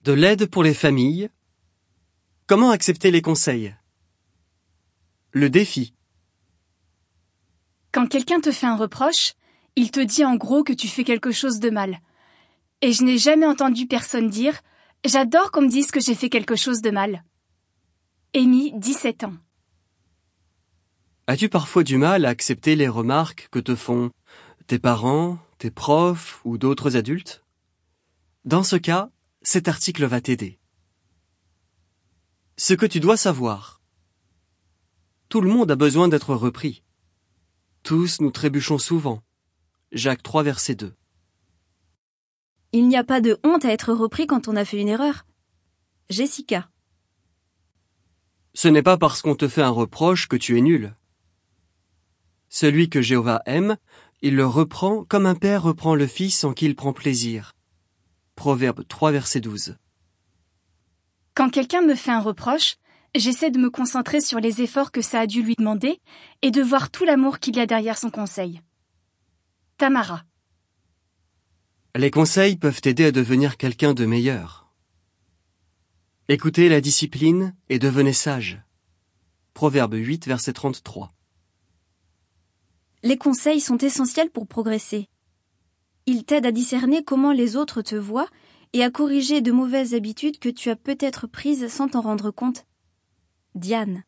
De l'aide pour les familles. Comment accepter les conseils? Le défi. Quand quelqu'un te fait un reproche, il te dit en gros que tu fais quelque chose de mal. Et je n'ai jamais entendu personne dire « J'adore qu'on me dise que j'ai fait quelque chose de mal ». Amy, 17 ans. As-tu parfois du mal à accepter les remarques que te font tes parents, tes profs ou d'autres adultes? Dans ce cas, cet article va t'aider. Ce que tu dois savoir. Tout le monde a besoin d'être repris. Tous nous trébuchons souvent. Jacques 3, verset 2. Il n'y a pas de honte à être repris quand on a fait une erreur. Jessica. Ce n'est pas parce qu'on te fait un reproche que tu es nul. Celui que Jéhovah aime, il le reprend comme un père reprend le fils en qui il prend plaisir. Proverbe 3, verset 12. Quand quelqu'un me fait un reproche, j'essaie de me concentrer sur les efforts que ça a dû lui demander et de voir tout l'amour qu'il y a derrière son conseil. Tamara. Les conseils peuvent t'aider à devenir quelqu'un de meilleur. Écoutez la discipline et devenez sage. Proverbe 8, verset 33. Les conseils sont essentiels pour progresser. Ils t'aident à discerner comment les autres te voient et à corriger de mauvaises habitudes que tu as peut-être prises sans t'en rendre compte. Diane.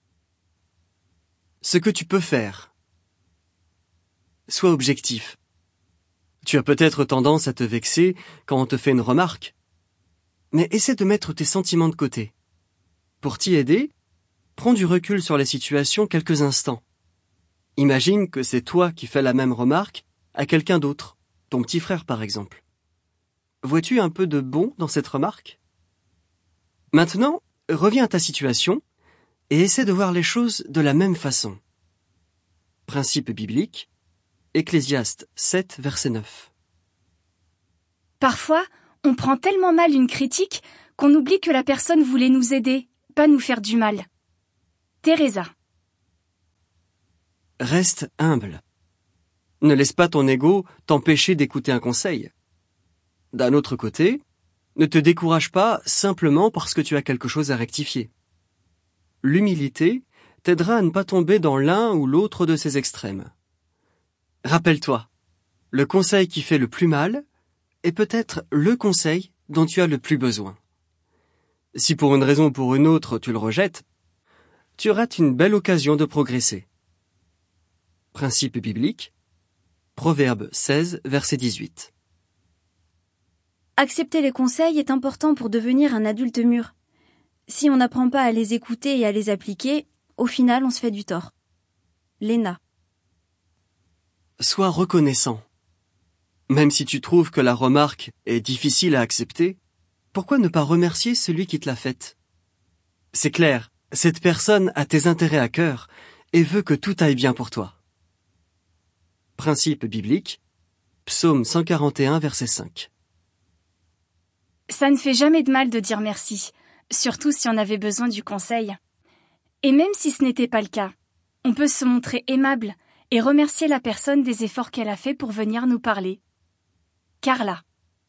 Ce que tu peux faire. Sois objectif. Tu as peut-être tendance à te vexer quand on te fait une remarque. Mais essaie de mettre tes sentiments de côté. Pour t'y aider, prends du recul sur la situation quelques instants. Imagine que c'est toi qui fais la même remarque à quelqu'un d'autre, ton petit frère par exemple. Vois-tu un peu de bon dans cette remarque? Maintenant, reviens à ta situation et essaie de voir les choses de la même façon. Principe biblique, Ecclésiaste 7, verset 9. Parfois, on prend tellement mal une critique qu'on oublie que la personne voulait nous aider, pas nous faire du mal. Teresa. Reste humble. Ne laisse pas ton ego t'empêcher d'écouter un conseil. D'un autre côté, ne te décourage pas simplement parce que tu as quelque chose à rectifier. L'humilité t'aidera à ne pas tomber dans l'un ou l'autre de ces extrêmes. Rappelle-toi, le conseil qui fait le plus mal est peut-être le conseil dont tu as le plus besoin. Si pour une raison ou pour une autre tu le rejettes, tu rates une belle occasion de progresser. Principe biblique, Proverbe 16, verset 18. Accepter les conseils est important pour devenir un adulte mûr. Si on n'apprend pas à les écouter et à les appliquer, au final on se fait du tort. Léna. Sois reconnaissant. Même si tu trouves que la remarque est difficile à accepter, pourquoi ne pas remercier celui qui te l'a faite? C'est clair, cette personne a tes intérêts à cœur et veut que tout aille bien pour toi. Principe biblique, Psaume 141, verset 5. Ça ne fait jamais de mal de dire merci, surtout si on avait besoin du conseil. Et même si ce n'était pas le cas, on peut se montrer aimable et remercier la personne des efforts qu'elle a fait pour venir nous parler. Carla.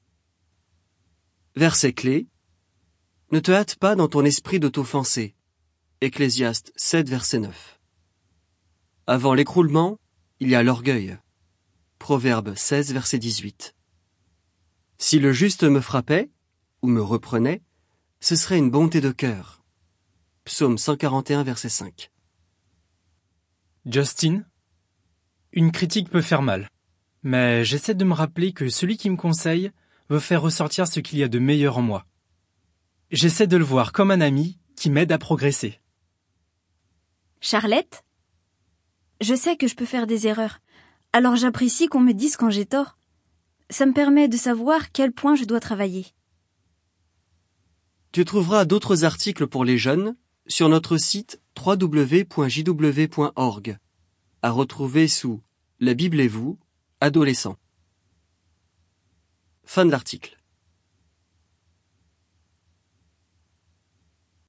Verset clé. Ne te hâte pas dans ton esprit de t'offenser. Ecclésiaste 7, verset 9. Avant l'écroulement, il y a l'orgueil. Proverbe 16, verset 18. Si le juste me frappait, ou me reprenait, ce serait une bonté de cœur. Psaume 141, verset 5. Justin, une critique peut faire mal, mais j'essaie de me rappeler que celui qui me conseille veut faire ressortir ce qu'il y a de meilleur en moi. J'essaie de le voir comme un ami qui m'aide à progresser. Charlotte. Je sais que je peux faire des erreurs, alors j'apprécie qu'on me dise quand j'ai tort. Ça me permet de savoir quel point je dois travailler. Tu trouveras d'autres articles pour les jeunes sur notre site www.jw.org, à retrouver sous La Bible et vous, adolescents. Fin de l'article.